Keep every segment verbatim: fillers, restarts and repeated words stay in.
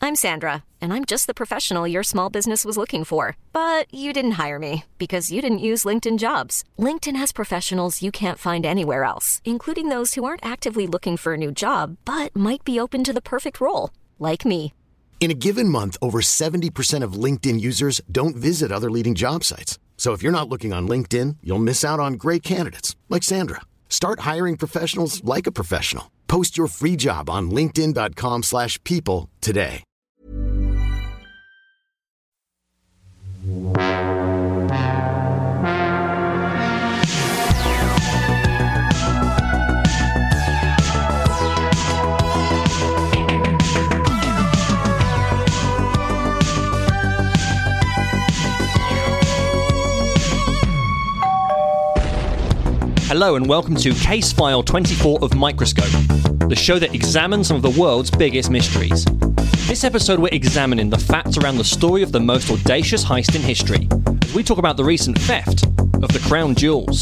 I'm Sandra, and I'm just the professional your small business was looking for. But you didn't hire me because you didn't use LinkedIn Jobs. LinkedIn has professionals you can't find anywhere else, including those who aren't actively looking for a new job, but might be open to the perfect role, like me. In a given month, over seventy percent of LinkedIn users don't visit other leading job sites. So if you're not looking on LinkedIn, you'll miss out on great candidates like Sandra. Start hiring professionals like a professional. Post your free job on linkedin.com slash people today. Hello and welcome to Case File twenty-four of Microscope, the show that examines some of the world's biggest mysteries. This episode we're examining the facts around the story of the most audacious heist in history, as we talk about the recent theft of the Crown Jewels.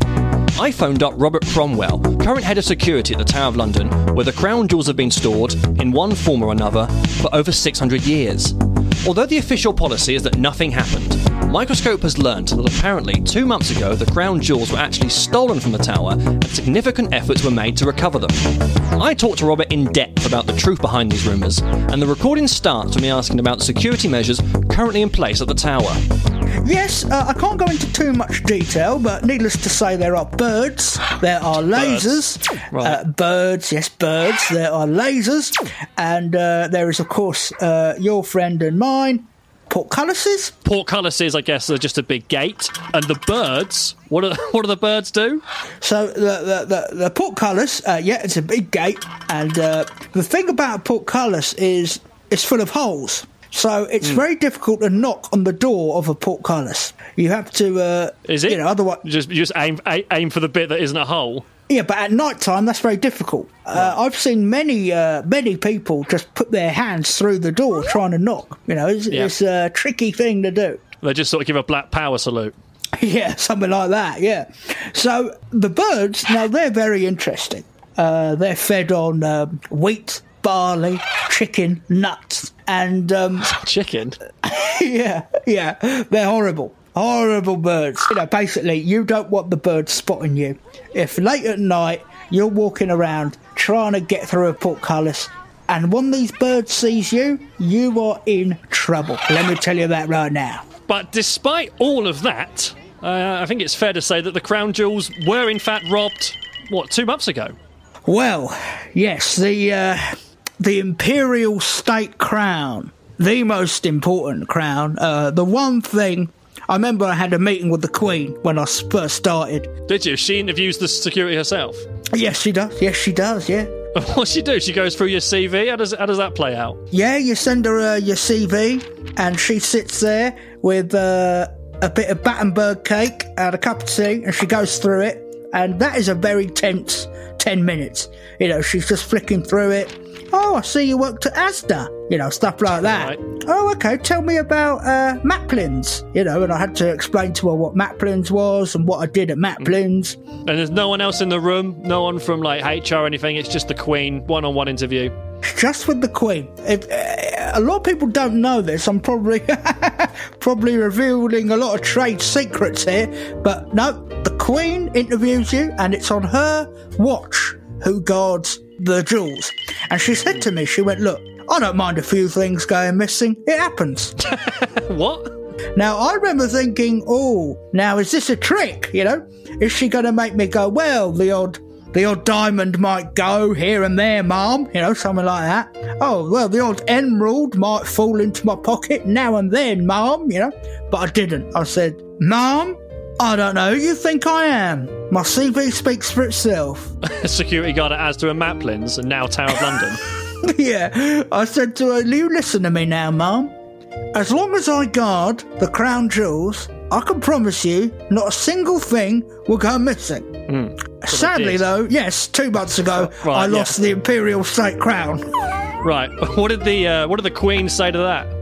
I phoned up Robert Cromwell, current head of security at the Tower of London, where the Crown Jewels have been stored, in one form or another, for over six hundred years. Although the official policy is that nothing happened, Microscope has learned that apparently two months ago the Crown Jewels were actually stolen from the tower and significant efforts were made to recover them. I talked to Robert in depth about the truth behind these rumours, and the recording starts with me asking about the security measures currently in place at the tower. Yes, uh, I can't go into too much detail, but needless to say there are birds, there are lasers, birds, right. uh, birds yes, birds, there are lasers, and uh, there is, of course, uh, your friend and mine, portcullises. Portcullises, I guess, are just a big gate. And the birds, what do, what do the birds do? So the the, the, the portcullis, uh, yeah, it's a big gate, and uh, the thing about a portcullis is it's full of holes. So it's mm. very difficult to knock on the door of a portcullis. You have to, uh, is it? You know, otherwise just just aim aim for the bit that isn't a hole. Yeah, but at night time that's very difficult. Right. Uh, I've seen many uh, many people just put their hands through the door trying to knock. You know, it's, yeah. it's a tricky thing to do. They just sort of give a black power salute. Yeah, something like that. Yeah. So the birds, now they're very interesting. Uh, they're fed on um, wheat, barley, chicken, nuts, and um, chicken. yeah, yeah, they're horrible, horrible birds. You know, basically, you don't want the birds spotting you. If late at night you're walking around trying to get through a portcullis, and one of these birds sees you, you are in trouble. Let me tell you that right now. But despite all of that, uh, I think it's fair to say that the Crown Jewels were in fact robbed. What, two months ago? Well, yes, the. Uh, The Imperial State Crown, the most important crown, uh, the one thing, I remember I had a meeting with the Queen when I first started. Did you? She interviews the security herself? Yes, she does. Yes, she does, yeah. What's she do? She goes through your C V? How does, how does that play out? Yeah, you send her uh, your C V, and she sits there with uh, a bit of Battenberg cake and a cup of tea, and she goes through it, and that is a very tense ten minutes. You know, she's just flicking through it. Oh, I see you worked at Asda, you know, stuff like that. Right. Oh, okay, tell me about uh, Maplins, you know, and I had to explain to her what Maplins was and what I did at Maplins. And there's no one else in the room, no one from, like, H R or anything, it's just the Queen, one-on-one interview. Just with the Queen. If, uh, a lot of people don't know this, I'm probably, probably revealing a lot of trade secrets here, but no, the Queen interviews you, and it's on her watch who guards the jewels. And she said to me, she went, look, I don't mind a few things going missing. It happens. What? Now, I remember thinking, oh, now is this a trick, you know? Is she going to make me go, well, the odd the odd diamond might go here and there, Mum, you know, something like that. Oh, well, the odd emerald might fall into my pocket now and then, Mum, you know? But I didn't. I said, Mum, I don't know who you think I am. My C V speaks for itself. Security guard at Asda and Maplins, and now Tower of London. Yeah, I said to her, you listen to me now, Mum. As long as I guard the Crown Jewels, I can promise you not a single thing will go missing. Mm, Sadly, though, yes, two months ago, right, I lost yeah. the Imperial State Crown. Right. What did the uh, what did the Queen say to that?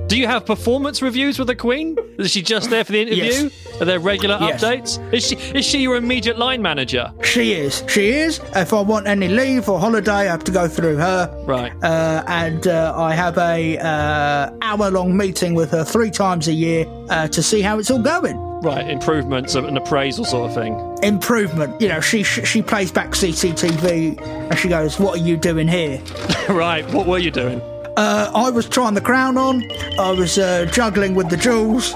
Do you have performance reviews with the Queen? Is she just there for the interview? Yes. Are there regular Yes. updates? Is she is she your immediate line manager? She is. She is. If I want any leave or holiday, I have to go through her. Right. Uh, and uh, I have a uh, hour-long meeting with her three times a year uh, to see how it's all going. Right, improvements of an appraisal sort of thing. Improvement. You know, she she plays back C C T V and she goes, "What are you doing here?" Right, what were you doing? Uh, I was trying the crown on. I was uh, juggling with the jewels,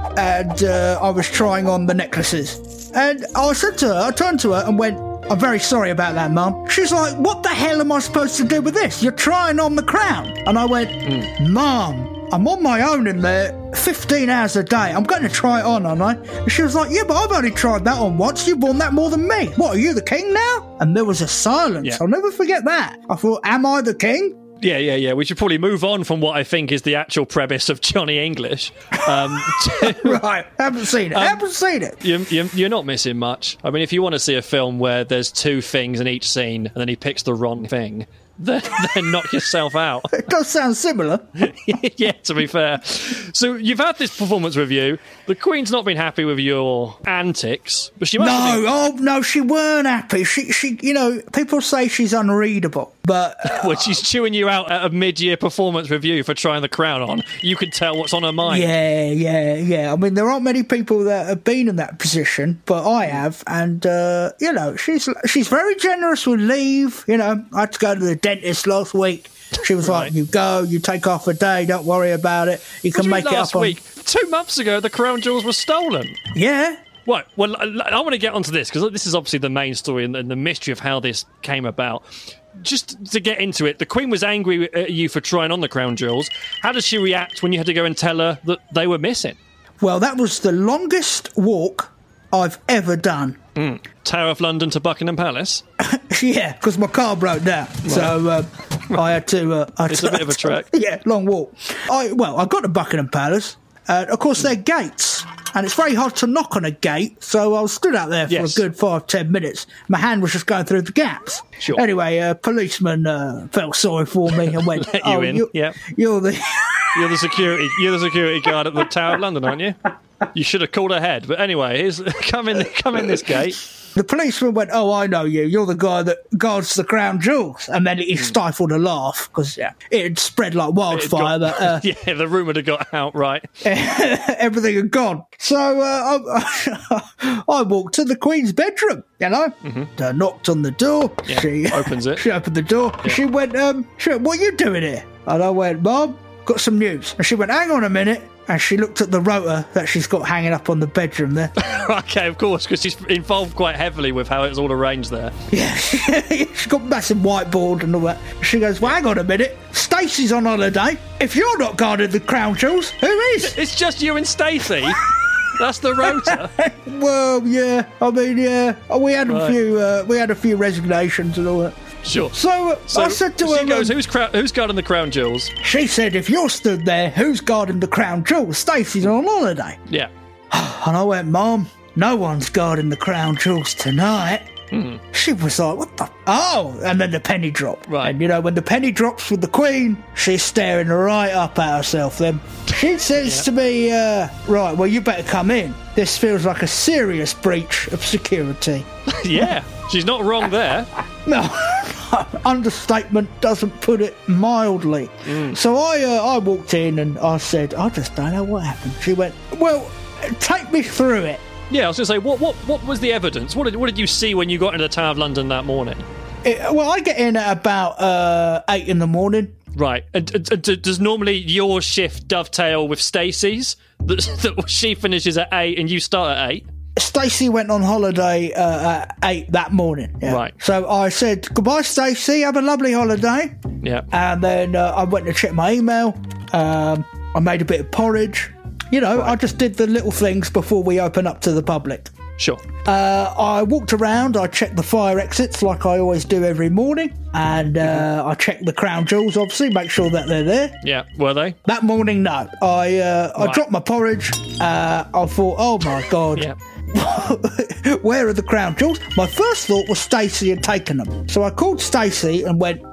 and uh, I was trying on the necklaces. And I said to her, I turned to her and went, "I'm very sorry about that, Mum." She's like, "What the hell am I supposed to do with this? You're trying on the crown." And I went, mm. "Mum, I'm on my own in there fifteen hours a day. I'm going to try it on, aren't I?" And she was like, "Yeah, but I've only tried that on once. You've worn that more than me. What, are you the king now?" And there was a silence. Yeah. I'll never forget that. I thought, am I the king? Yeah, yeah, yeah. We should probably move on from what I think is the actual premise of Johnny English. Um, to, Right, haven't seen it. Um, haven't seen it. you, you, you're not missing much. I mean, if you want to see a film where there's two things in each scene and then he picks the wrong thing, then, then knock yourself out. It does sound similar. Yeah, to be fair. So you've had this performance review. The Queen's not been happy with your antics, but she must have No, been... oh no, she weren't happy. She, she, you know, people say she's unreadable, but uh, When she's chewing you out at a mid-year performance review for trying the crown on, you can tell what's on her mind. yeah, yeah, yeah. I mean, there aren't many people that have been in that position, but I have, and uh, you know, she's she's very generous with leave. You know, I had to go to the dentist last week. She was Right. like, "You go, you take off a day, don't worry about it. You What can do you make mean it last up on." week? Two months ago, the crown jewels were stolen. Yeah. Right, well, I, I want to get onto this, because this is obviously the main story and, and the mystery of how this came about. Just to get into it, the Queen was angry at you for trying on the crown jewels. How does she react when you had to go and tell her that they were missing? Well, that was the longest walk I've ever done. Mm. Tower of London to Buckingham Palace? Yeah, because my car broke down, so uh, I had to. Uh, I had It's to, a bit of a trek. Yeah, long walk. I well, I got to Buckingham Palace. Uh, of course, they're gates, and it's very hard to knock on a gate. So I was stood out there for Yes. a good five, ten minutes. My hand was just going through the gaps. Sure. Anyway, a policeman uh, felt sorry for me and went, Let you "Oh, in, you're, yeah. you're the." You're the security. You're the security guard at the Tower of London, aren't you? You should have called ahead. But anyway, here's, come in. Come in this gate. The policeman went, "Oh, I know you. You're the guy that guards the crown jewels." And then he stifled a laugh because yeah, it had spread like wildfire. It got- That uh, yeah, the rumour had got out right. everything had gone. So uh, I, I walked to the Queen's bedroom, you know, mm-hmm. uh, knocked on the door. Yeah, she opens it. She opened the door. Yeah. She went, um, she went, "What are you doing here?" And I went, "Mum, got some news." And she went, "Hang on a minute." And she looked at the rotor that she's got hanging up on the bedroom there. Okay, of course, because she's involved quite heavily with how it's all arranged there. Yeah, she's got a massive whiteboard and all that. She goes, "Well, hang on a minute. Stacey's on holiday. If you're not guarding the crown jewels, who is?" It's just you and Stacey. That's the rota. Well, yeah. I mean, yeah. We had a Right. few. Uh, we had a few resignations and all that. Sure. So, uh, So I said to she her, goes, um, "Who's cra- who's guarding the crown jewels?" she said, "If you're stood there, who's guarding the crown jewels? Stacey's on holiday." Yeah. And I went, "Mum, no one's guarding the crown jewels tonight." Hmm. She was like, "What the?" Oh, and then the penny dropped. Right. And you know, when the penny drops with the Queen, she's staring right up at herself. Then she says Yeah. to me, uh, "Right, well, you better come in. This feels like a serious breach of security." Yeah. She's not wrong there. No, understatement doesn't put it mildly. Mm. So I, uh, I walked in and I said, "I just don't know what happened." She went, "Well, take me through it." Yeah, I was going to say, what, what, what was the evidence? What did, what did you see when you got into the Tower of London that morning? It, well, I get in at about uh, eight in the morning. Right. And, and, and does normally your shift dovetail with Stacey's? That, that she finishes at eight and you start at eight? Stacey went on holiday uh, at eight that morning. Yeah. Right. So I said, "Goodbye, Stacey. Have a lovely holiday." Yeah. And then uh, I went to check my email. Um, I made a bit of porridge. You know, Right. I just did the little things before we open up to the public. Sure. Uh, I walked around, I checked the fire exits like I always do every morning, and uh, I checked the crown jewels, obviously, make sure that they're there. Yeah. Were they? That morning, no. I uh, I Right. dropped my porridge. Uh, I thought, oh my God, Yeah. where are the crown jewels? My first thought was Stacey had taken them. So I called Stacey and went,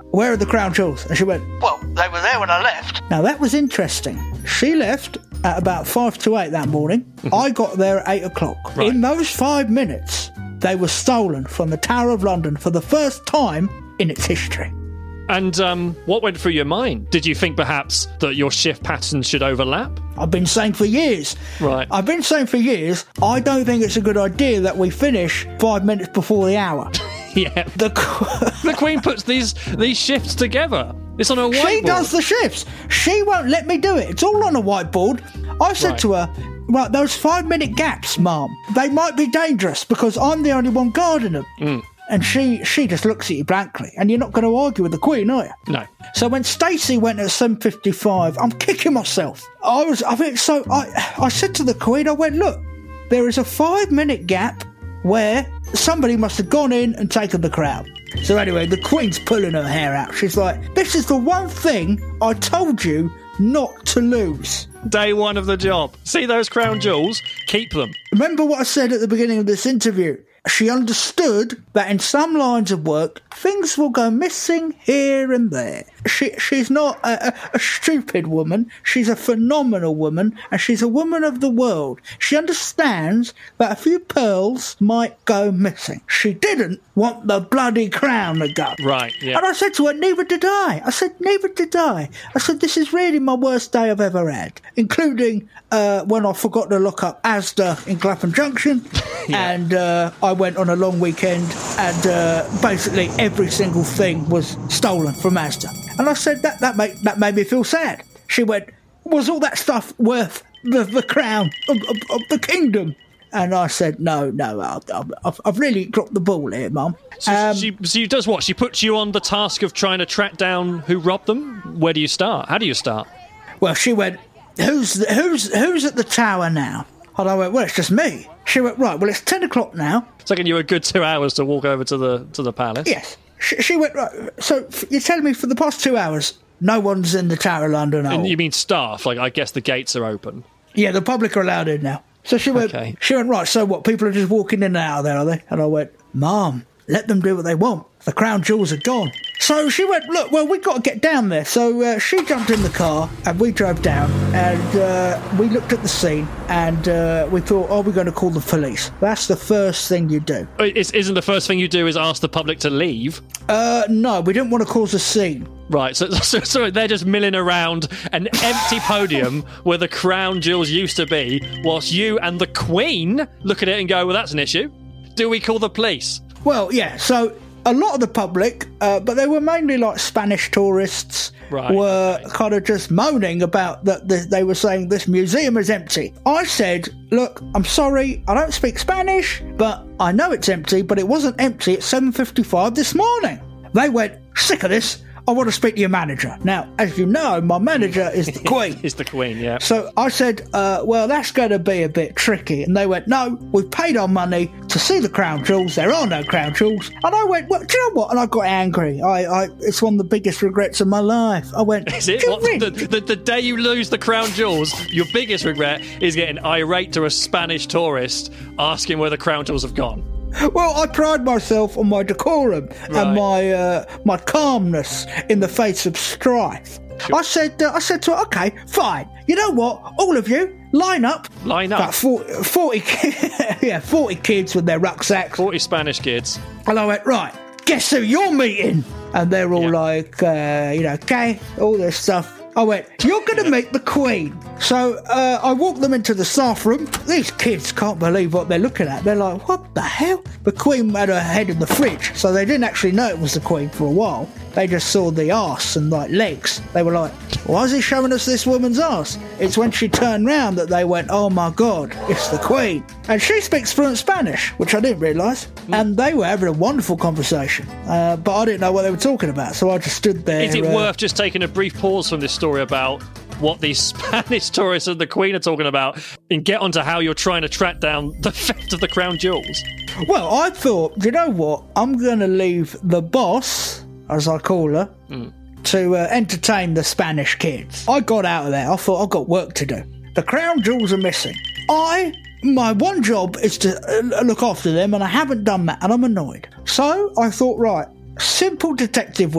where are the crown jewels? And she went, well, they were there when I left. Now, that was interesting. She left at about five to eight that morning. Mm-hmm. I got there at eight o'clock. Right. In those five minutes, they were stolen from the Tower of London for the first time in its history. And um, what went through your mind? Did you think perhaps that your shift patterns should overlap? I've been saying for years. Right. I've been saying for years, I don't think it's a good idea that we finish five minutes before the hour. Yeah. The, the Queen puts these these shifts together. It's on a whiteboard. She does the shifts. She won't let me do it. It's all on a whiteboard. I said right. to her, right, those five-minute gaps, Mum, they might be dangerous because I'm the only one guarding them. Mm. And she she just looks at you blankly. And you're not going to argue with the Queen, are you? No. So when Stacey went at seven fifty-five, I'm kicking myself. I was, I mean, so I, I said to the Queen, I went, look, there is a five-minute gap where somebody must have gone in and taken the crown. So anyway, the Queen's pulling her hair out. She's like, this is the one thing I told you not to lose. Day one of the job. See those crown jewels? Keep them. Remember what I said at the beginning of this interview? She understood that in some lines of work, things will go missing here and there. She She's not a, a, a stupid woman. She's a phenomenal woman, and she's a woman of the world. She understands that a few pearls might go missing. She didn't want the bloody crown to go. Right, yeah. And I said to her, neither did I. I said, neither did I. I said, this is really my worst day I've ever had, including uh, when I forgot to look up Asda in Clapham Junction, yeah. and uh, I went on a long weekend, and uh, basically every single thing was stolen from Asda. And I said, that that made, that made me feel sad. She went, was all that stuff worth the, the crown of, of, of the kingdom? And I said, no, no, I've, I've really dropped the ball here, Mum. So um, she, she does what? She puts you on the task of trying to track down who robbed them? Where do you start? How do you start? Well, she went, who's the, who's who's at the tower now? And I went, well, it's just me. She went, right, well, it's ten o'clock now. It's taking you a good two hours to walk over to the to the palace. Yes. She, she went, right, so you're telling me for the past two hours, no one's in the Tower of London at all? And you mean staff? Like, I guess the gates are open. Yeah, the public are allowed in now. So she went, okay. she went, right, so what, people are just walking in and out of there, are they? And I went, Mum, let them do what they want. The crown jewels are gone. So she went, look, well, we've got to get down there. So uh, she jumped in the car and we drove down, and uh, we looked at the scene, and uh, we thought, oh, we're going to call the police. That's the first thing you do. It isn't the first thing you do is ask the public to leave? Uh, no, we didn't want to cause a scene. Right, so, so, so they're just milling around an empty podium where the crown jewels used to be, whilst you and the Queen look at it and go, well, that's an issue. Do we call the police? Well, yeah, so a lot of the public, uh, but they were mainly like Spanish tourists, right, were okay. kind of just moaning about that. The, they were saying this museum is empty. I said, look, I'm sorry, I don't speak Spanish, but I know it's empty, but it wasn't empty at seven fifty-five this morning. They went, sick of this. I want to speak to your manager. Now, as you know, my manager is the Queen. Is the Queen, yeah. So I said, uh, well, that's going to be a bit tricky. And they went, no, we've paid our money to see the crown jewels. There are no crown jewels. And I went, well, do you know what? And I got angry. I, I It's one of the biggest regrets of my life. I went, is it? What, really? the, the, the day you lose the crown jewels, your biggest regret is getting irate to a Spanish tourist asking where the crown jewels have gone. Well, I pride myself on my decorum right. and my uh, my calmness in the face of strife. Sure. I said, uh, I said to her, okay, fine. You know what? All of you, line up. Line up. About forty, forty, yeah, forty kids with their rucksacks. Forty Spanish kids. And I went, right. Guess who you're meeting? And they're all yeah. like, uh, you know, okay, all this stuff. I went, you're going to meet the Queen. So uh, I walked them into the staff room. These kids can't believe what they're looking at. They're like, what the hell? The Queen had her head in the fridge, so they didn't actually know it was the Queen for a while. They just saw the arse and like legs. They were like, why is he showing us this woman's arse? It's when she turned round that they went, oh my God, it's the Queen. And she speaks fluent Spanish, which I didn't realise. Mm. And they were having a wonderful conversation. Uh, but I didn't know what they were talking about, so I just stood there. Is it uh, worth just taking a brief pause from this story about what these Spanish tourists and the Queen are talking about and get onto how you're trying to track down the theft of the crown jewels? Well, I thought, do you know what? I'm going to leave the boss, as I call her, mm. to uh, entertain the Spanish kids. I got out of there. I thought, I've got work to do. The crown jewels are missing. I, my one job is to uh, look after them, and I haven't done that, and I'm annoyed. So I thought, right, simple detective work.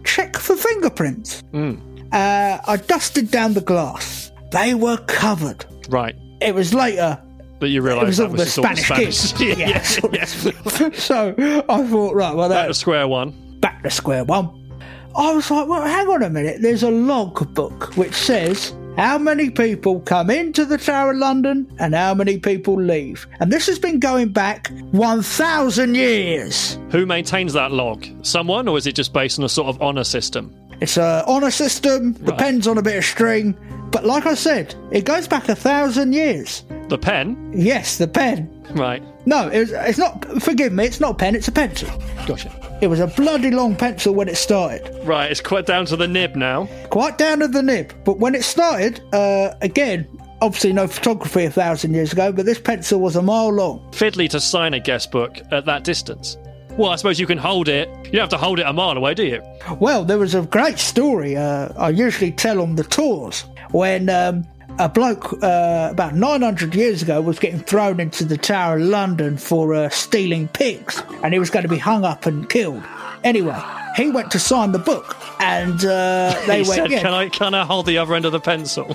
check for fingerprints. Mm. Uh, I dusted down the glass. They were covered. Right. It was later. But you realised that all was the all the Spanish Spanish. kids. yeah, Yeah. yeah, yeah. So I thought, right, well, Back that, to square one. back to square one. I was like, well, hang on a minute. There's a log book which says how many people come into the Tower of London and how many people leave. And this has been going back one thousand years. Who maintains that log? Someone, or is it just based on a sort of honour system? It's a honour system, Right. depends on a bit of string. But like I said, it goes back a thousand years. The pen? Yes, the pen. Right. No, it was, it's not, forgive me, it's not a pen, it's a pencil. Gotcha. It was a bloody long pencil when it started. Right, it's quite down to the nib now. Quite down to the nib. But when it started, uh, again, obviously no photography a thousand years ago, but this pencil was a mile long. Fiddly to sign a guest book at that distance. Well, I suppose you can hold it. You don't have to hold it a mile away, do you? Well, there was a great story uh, I usually tell on the tours when um, a bloke uh, about nine hundred years ago was getting thrown into the Tower of London for uh, stealing pigs, and he was going to be hung up and killed. Anyway, he went to sign the book, and uh, they he went, said, yeah. can I, can I hold the other end of the pencil?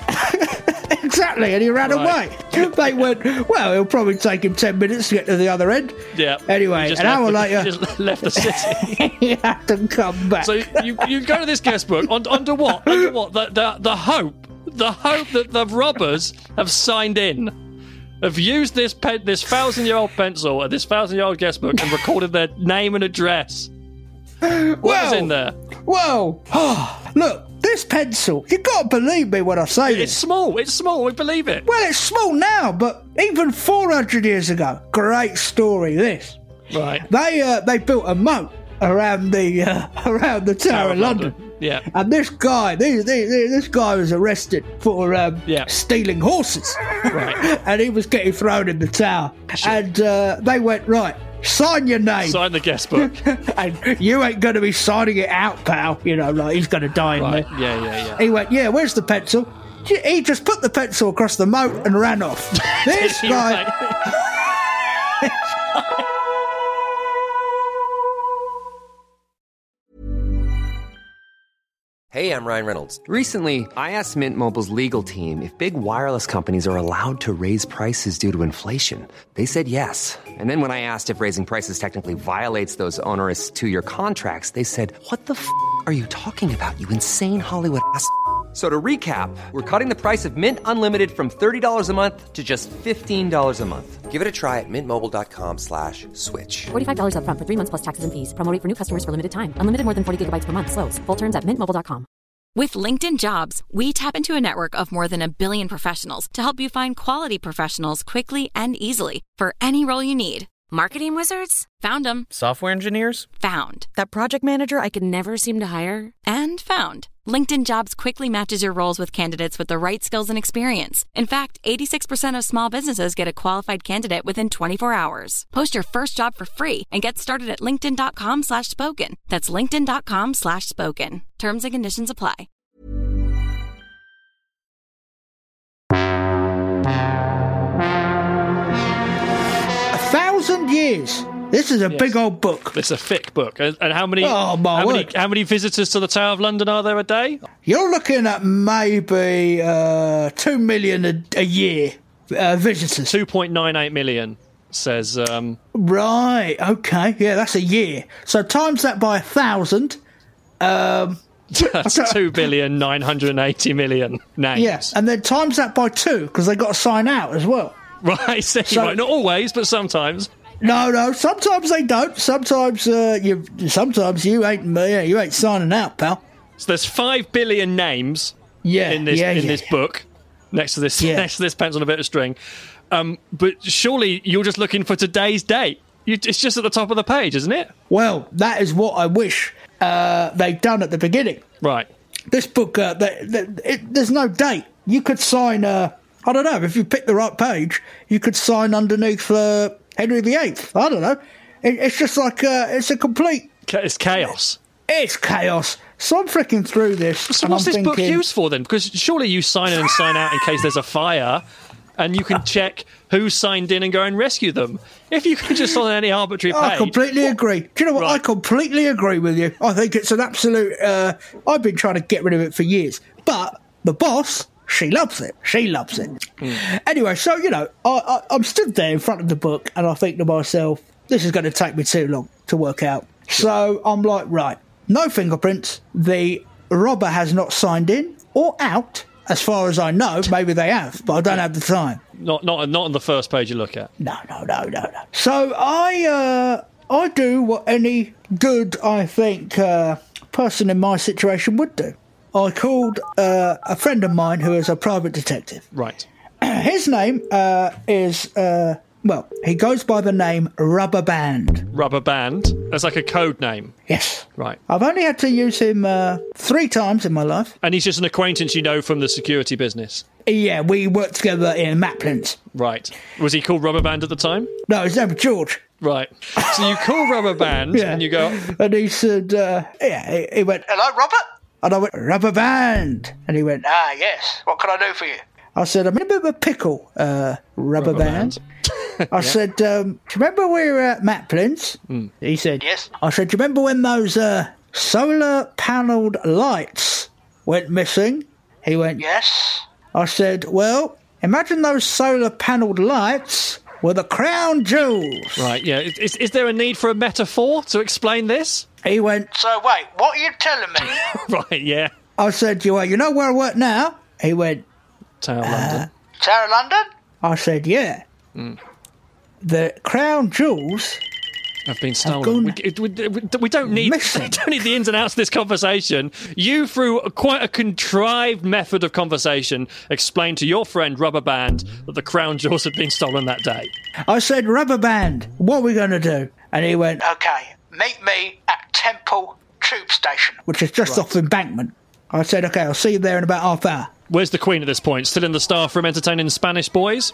Exactly, and he ran Right. away. They went, well, it'll probably take him ten minutes to get to the other end. Yeah. Anyway, He just an left hour the- later, just left the city. he had to come back. So you you go to this guest book on, under what? Under what? The, the the hope, the hope that the robbers have signed in, have used this pen, this thousand-year-old pencil and this thousand-year-old guest book and recorded their name and address. What well, was in there? Well, look, this pencil, you got to believe me when I say It's this. small. It's small. We believe it. Well, it's small now, but even four hundred years ago, great story, this. Right. They uh, they built a moat around the uh, around the Tower, Tower of of London. London. Yeah. And this guy, this, this, this guy was arrested for um, Yeah. stealing horses. Right. And he was getting thrown in the tower. And uh, they went, right, sign your name. Sign the guest book. And you ain't going to be signing it out, pal. You know, like, he's going to die in Right. there. Yeah, yeah, yeah. He went, yeah, where's the pencil? He just put the pencil across the moat and ran off. This He guy... ran- Hey, I'm Ryan Reynolds. Recently, I asked Mint Mobile's legal team if big wireless companies are allowed to raise prices due to inflation. They said yes. And then when I asked if raising prices technically violates those onerous two-year contracts, they said, what the f*** are you talking about, you insane Hollywood ass f- So to recap, we're cutting the price of Mint Unlimited from thirty dollars a month to just fifteen dollars a month. Give it a try at mintmobile.com slash switch. forty-five dollars up front for three months plus taxes and fees. Promo rate for new customers for limited time. Unlimited more than forty gigabytes per month. Slows full terms at mint mobile dot com. With LinkedIn Jobs, we tap into a network of more than a billion professionals to help you find quality professionals quickly and easily for any role you need. Marketing wizards? Found them. Software engineers? Found. That project manager I could never seem to hire? And found. LinkedIn Jobs quickly matches your roles with candidates with the right skills and experience. In fact, eighty-six percent of small businesses get a qualified candidate within twenty-four hours. Post your first job for free and get started at linkedin.com slash spoken. That's linkedin.com slash spoken. Terms and conditions apply. A thousand years. This is a Yes. big old book. It's a thick book. And, and how many? Oh, my how many? word. How many visitors to the Tower of London are there a day? You're looking at maybe uh, two million a, a year uh, visitors. Two point nine eight million. Says. Um, Right, okay. Yeah, that's a year. So times that by a thousand. Um, That's two billion nine hundred eighty million names. yes, and then times that by two because they got to sign out as well. Right, so, So- right, not always, but sometimes. No, no. Sometimes they don't. Sometimes uh, you. Sometimes you ain't. Yeah, you ain't signing out, pal. So there's five billion names Yeah, in this yeah, in yeah. this book next to this Yeah. next to this pencil and a bit of string. Um, but surely you're just looking for today's date. You, it's just at the top of the page, isn't it? Well, that is what I wish uh, they'd done at the beginning. Right. This book, uh, the, the, it, there's no date. You could sign. Uh, I don't know if you pick the right page. You could sign underneath uh, Henry the Eighth. I don't know. It, it's just like uh, it's a complete. Ca- It's chaos. It's chaos. So I'm flicking through this. So and what's I'm this book thinking, used for then? Because surely you sign in and sign out in case there's a fire. and you can check who signed in and go and rescue them. If you can just on any arbitrary page... I completely agree. Do you know what? Right. I completely agree with you. I think it's an absolute... Uh, I've been trying to get rid of it for years. But the boss, she loves it. She loves it. Mm. Anyway, so, you know, I, I, I'm stood there in front of the book and I think to myself, this is going to take me too long to work out. So I'm like, right, no fingerprints. The robber has not signed in or out. As far as I know, maybe they have, but I don't have the time. Not not not on the first page you look at. No, no, no, no, no. So I uh, I do what any good, I think, uh, person in my situation would do. I called uh, a friend of mine who is a private detective. Right. His name uh, is, uh, well, he goes by the name Rubber Band. Rubber Band? That's like a code name. Yes. Right. I've only had to use him uh, three times in my life. And he's just an acquaintance you know from the security business? Yeah, we worked together in Maplins. Right. Was he called Rubber Band at the time? No, his name was George. Right. So you call Rubber Band yeah. and you go... And he said, uh, yeah, he, he went, hello, Robert? And I went, Rubber Band. And he went, ah, yes, what can I do for you? I said, I'm in a bit of a pickle, uh, Rubber, Rubber Band. band. I yeah. said, um, do you remember we were at Maplins? Mm. He said, yes. I said, do you remember when those uh, solar-panelled lights went missing? He went, yes. I said, well, imagine those solar-panelled lights were the crown jewels. Right, yeah. Is, is there a need for a metaphor to explain this? He went, so wait, what are you telling me? Right, yeah. I said, you, uh, you know where I work now? He went, Tower uh, London. Tower London? I said, yeah. Mm. The crown jewels have been stolen. We, we, we, we don't need we don't need the ins and outs of this conversation. You, through quite a contrived method of conversation, explained to your friend Rubber Band that the crown jewels had been stolen that day. I said, Rubber Band, what are we going to do? And he went, okay, meet me at Temple Tube Station, which is just right. off Embankment. I said, okay, I'll see you there in about half an hour. Where's the Queen at this point? Still in the staff room entertaining Spanish boys?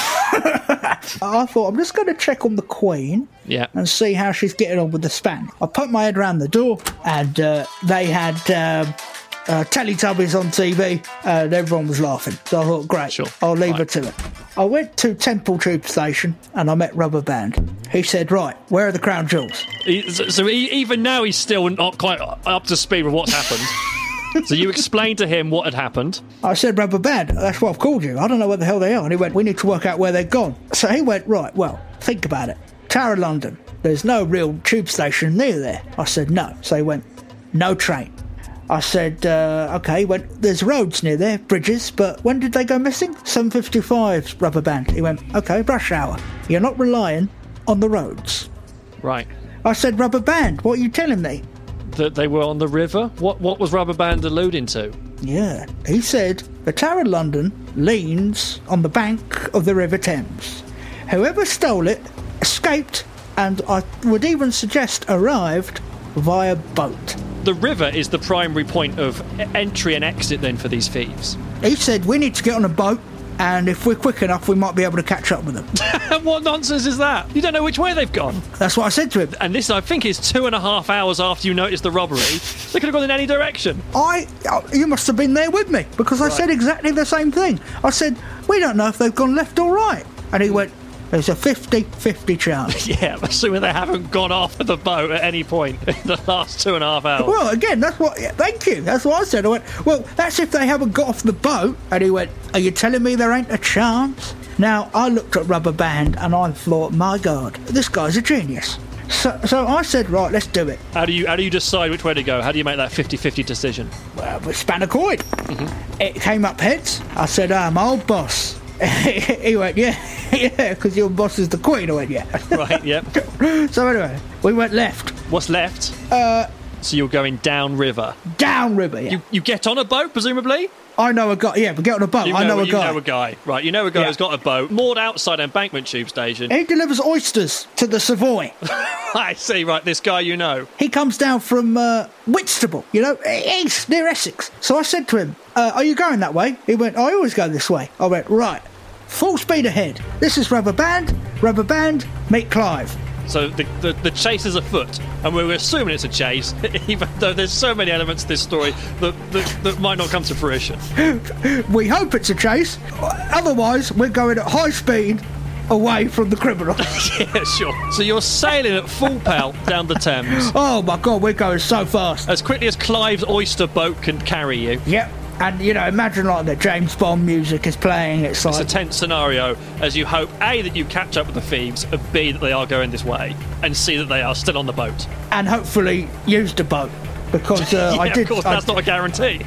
I thought, I'm just going to check on the Queen yeah. and see how she's getting on with the Spanish. I poked my head around the door and uh, they had um, uh, Teletubbies on T V and everyone was laughing. So I thought, great, sure. I'll leave right. her to it. I went to Temple Tube Station and I met Rubber Band. He said, right, where are the crown jewels? He, so so he, even now he's still not quite up to speed with what's happened. So you explained to him what had happened. I said, Rubber Band, that's what I've called you. I don't know where the hell they are. And he went, we need to work out where they've gone. So he went, right, well, think about it. Tower of London, there's no real tube station near there. I said, no. So he went, no train. I said, uh, okay. He went, there's roads near there, bridges, but when did they go missing? seven fifty-five, Rubber Band. He went, okay, rush hour. You're not relying on the roads. Right. I said, Rubber Band, what are you telling me? That they were on the river? What what was Rubber Band alluding to? Yeah, he said the Tower of London leans on the bank of the River Thames. Whoever stole it escaped and I would even suggest arrived via boat. The river is the primary point of entry and exit then for these thieves. He said we need to get on a boat and if we're quick enough we might be able to catch up with them. What nonsense is that? You don't know which way they've gone. That's what I said to him. And this, I think, is two and a half hours after you noticed the robbery. They could have gone in any direction. I, you must have been there with me because I right. said exactly the same thing. I said, we don't know if they've gone left or right. And he went, there's a fifty-fifty chance. Yeah, assuming they haven't gone off the boat at any point in the last two and a half hours. Well, again, that's what... Yeah, thank you. That's what I said. I went, well, that's if they haven't got off the boat. And he went, are you telling me there ain't a chance? Now, I looked at Rubber Band and I thought, my God, this guy's a genius. So, so I said, right, let's do it. How do you how do you decide which way to go? How do you make that fifty-fifty decision? Well, we span a coin. Mm-hmm. It came up heads. I said, ah, my old boss. He went, yeah, yeah, because your boss is the Queen. I went, yeah. Right, yep. So anyway, we went left. What's left? Uh, so you're going downriver. Downriver, yeah. You, you get on a boat, presumably? I know a guy, yeah, we get on a boat. You know, I know a you guy. You know a guy, right. You know a guy yeah. who's got a boat, moored outside Embankment Tube Station. He delivers oysters to the Savoy. I see, right, this guy you know. He comes down from uh, Whitstable, you know, east, near Essex. So I said to him, uh, are you going that way? He went, I always go this way. I went, right, full speed ahead. This is Rubber Band, Rubber Band, meet Clive. So the, the the chase is afoot, and we're assuming it's a chase, even though there's so many elements to this story that, that, that might not come to fruition. We hope it's a chase. Otherwise, we're going at high speed away from the criminal. Yeah, sure. So you're sailing at full pelt down the Thames. Oh my God, we're going so fast. As quickly as Clive's oyster boat can carry you. Yep. And, you know, imagine like the James Bond music is playing. It's like... It's a tense scenario as you hope, A, that you catch up with the thieves, and B, that they are going this way, and C, that they are still on the boat. And hopefully use the boat. Because uh, yeah, I did... of course, I, that's not a guarantee.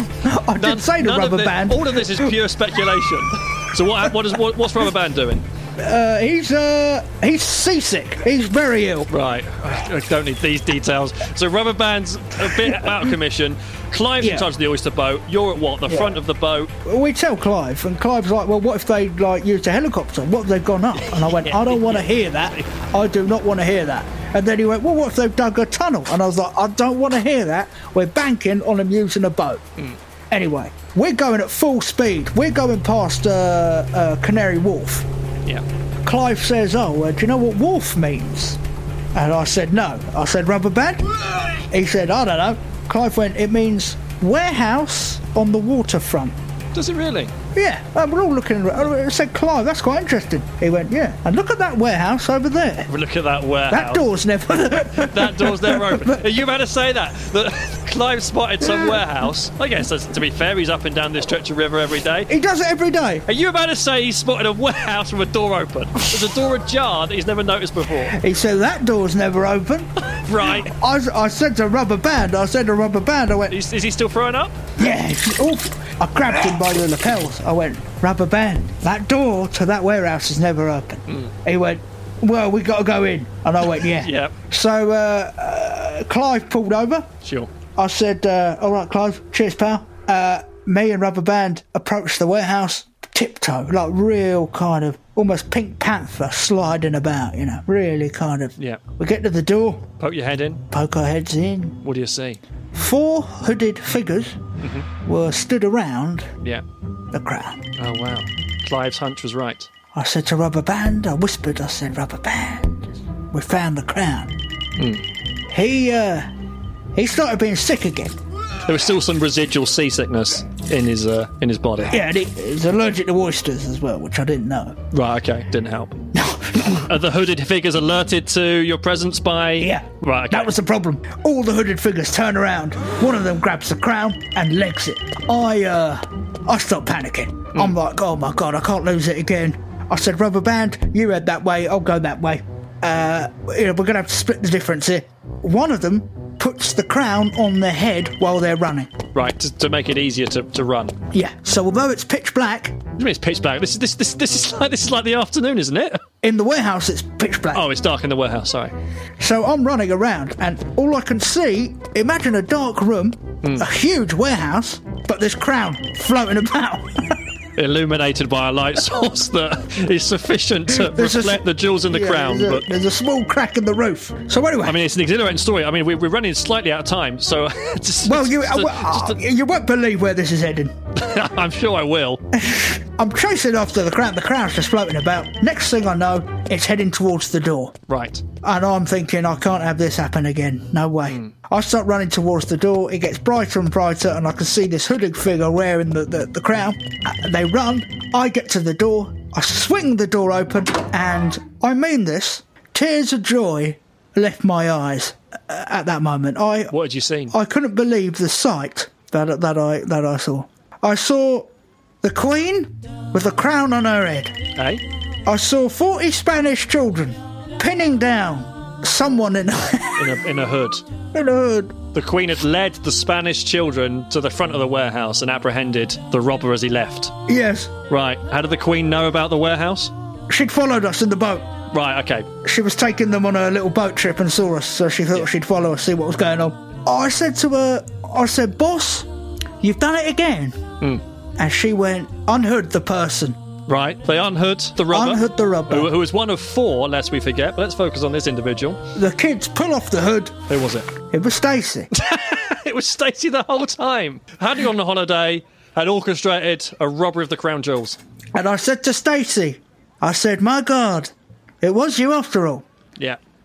I none, did say the rubber the, band. All of this is pure speculation. So what, what is, what, what's Rubber Band doing? Uh, he's uh, he's seasick. He's very ill. Right. I, I don't need these details. So Rubber Band's a bit out of commission. Clive's Yeah. in charge of the oyster boat. You're at what? The Yeah. front of the boat. We tell Clive, and Clive's like, well, what if they like used a helicopter? What if they've gone up? And I went, I don't want to hear that. I do not want to hear that. And then he went, well, what if they've dug a tunnel? And I was like, I don't want to hear that. We're banking on them using a boat. Mm. Anyway, we're going at full speed. We're going past uh, uh, Canary Wharf. Yeah. Clive says, oh, uh, do you know what wharf means? And I said, no. I said, Rubber Band? He said, I don't know. Clive went, it means warehouse on the waterfront. Does it really? Yeah, and we're all looking at it. I said, Clive, that's quite interesting. He went, yeah. And look at that warehouse over there. Look at that warehouse. That door's never... that door's never open. Are you about to say that? That Clive spotted some warehouse? I guess, that's, to be fair, he's up and down this stretch of river every day. He does it every day. Are you about to say he spotted a warehouse with a door open? There's a door ajar that he's never noticed before. He said, that door's never open. Right. I, I said to Rubber Band, I said to Rubber Band, I went... Is, is he still throwing up? Yeah. Oof. I grabbed him by the lapels. I went, Rubber Band, that door to that warehouse is never open. Mm. He went, well, we got to go in. And I went, yeah. Yeah. So uh, uh, Clive pulled over. Sure. I said, uh, all right, Clive, cheers, pal. Uh, me and Rubber Band approached the warehouse, tiptoe, like real kind of, almost Pink Panther sliding about, you know, really kind of. Yeah. We get to the door. Poke your head in. Poke our heads in. What do you see? Four hooded figures mm-hmm. were stood around yeah. the Crown. Oh, wow. Clive's hunch was right. I said to Rubber Band, I whispered, I said, Rubber Band, we found the Crown. Mm. He, uh, he started being sick again. There was still some residual seasickness in his uh, in his body. Yeah, and he, he's allergic to oysters as well, which I didn't know. Right, okay, didn't help. Are the hooded figures alerted to your presence by... Yeah. Right, okay. That was the problem. All the hooded figures turn around. One of them grabs the crown and legs it. I, uh, I stopped panicking. Mm. I'm like, oh my God, I can't lose it again. I said, Rubber Band, you head that way, I'll go that way. Uh, you know, we're going to have to split the difference here. One of them puts the crown on their head while they're running. Right, to, to make it easier to, to run. Yeah. So although it's pitch black... What do you mean it's pitch black? This, this, this, this, is like, this is like the afternoon, isn't it? In the warehouse, it's pitch black. Oh, it's dark in the warehouse, sorry. So I'm running around, and all I can see, imagine a dark room, mm. a huge warehouse, but this crown floating about. Illuminated by a light source that is sufficient to there's reflect a, the jewels in the yeah, crown. There's a, but there's a small crack in the roof. So anyway, I mean, it's an exhilarating story. I mean, we, we're running slightly out of time, so just, well, you just a, uh, just a, you won't believe where this is heading. I'm sure I will. I'm chasing after the crown. The crown's just floating about. Next thing I know, it's heading towards the door. Right. And I'm thinking, I can't have this happen again. No way. Mm. I start running towards the door. It gets brighter and brighter, and I can see this hooded figure wearing the, the, the crown. Uh, they run. I get to the door. I swing the door open, and I mean this, tears of joy left my eyes uh, at that moment. I What had you seen? I couldn't believe the sight that that I that I saw. I saw the Queen with the crown on her head. Eh? I saw forty Spanish children pinning down someone in a, in a in a hood. In a hood. The Queen had led the Spanish children to the front of the warehouse and apprehended the robber as he left. Yes. Right. How did the Queen know about the warehouse? She'd followed us in the boat. Right, okay. She was taking them on a little boat trip and saw us, so she thought yeah. she'd follow us, see what was going on. I said to her, I said, boss, you've done it again. Mm. And she went, unhood the person. Right, they unhood the robber. Unhood the robber. Who, who was one of four, lest we forget, but let's focus on this individual. The kids pull off the hood. Who was it? It was Stacey. It was Stacey the whole time. Had you on the holiday, had orchestrated a robbery of the crown jewels. And I said to Stacey, I said, my God, it was you after all. Yeah.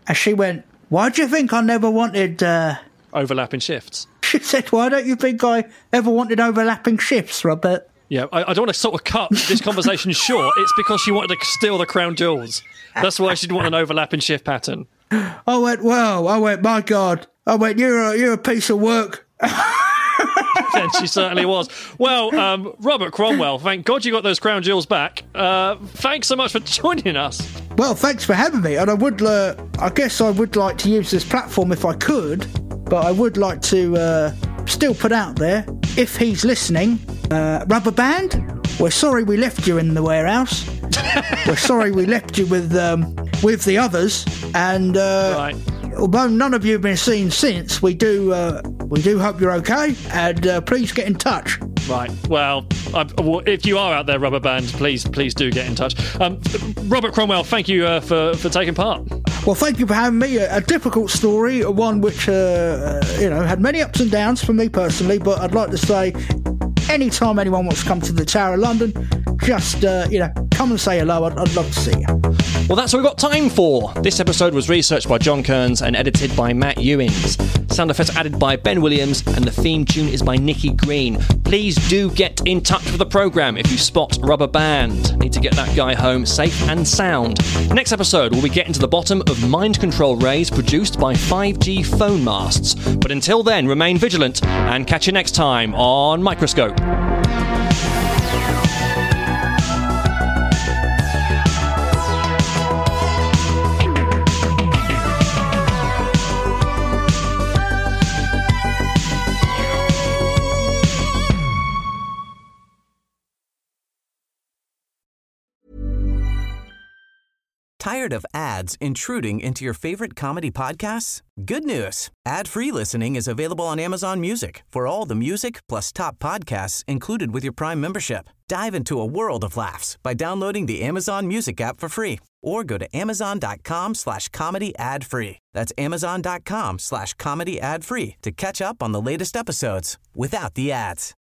And she went, why do you think I never wanted... Uh... Overlapping shifts? She said, why don't you think I ever wanted overlapping shifts, Robert? Yeah, I, I don't want to sort of cut this conversation short. It's because she wanted to steal the crown jewels. That's why she'd want an overlapping shift pattern. I went, well, I went, my God. I went, you're a, you're a piece of work. And she certainly was. Well, um, Robert Cromwell, thank God you got those crown jewels back. Uh, thanks so much for joining us. Well, thanks for having me. And I would, uh, I guess I would like to use this platform if I could, but I would like to uh, still put out there, if he's listening, uh, Rubber Band, we're sorry we left you in the warehouse. We're sorry we left you with um, with the others. And uh, right. although none of you have been seen since, we do uh, we do hope you're okay, and uh, please get in touch. Right. Well, I, if you are out there, Rubber Band, please please do get in touch. Um, Robert Cromwell, thank you uh, for, for taking part. Well, thank you for having me. A, a difficult story, one which, uh, you know, had many ups and downs for me personally, but I'd like to say, anytime anyone wants to come to the Tower of London, just, uh, you know, come and say hello. I'd, I'd love to see you. Well, that's all we've got time for. This episode was researched by John Kearns and edited by Matt Ewings. Sound effects added by Ben Williams, and the theme tune is by Nikki Green. Please do get in touch with the programme if you spot Rubber Band. Need to get that guy home safe and sound. Next episode, we'll be getting to the bottom of mind control rays produced by five G phone masts. But until then, remain vigilant and catch you next time on Microscope. Tired of ads intruding into your favorite comedy podcasts? Good news. Ad-free listening is available on Amazon Music for all the music plus top podcasts included with your Prime membership. Dive into a world of laughs by downloading the Amazon Music app for free or go to amazon.com slash comedy ad free. That's amazon.com slash comedy ad free to catch up on the latest episodes without the ads.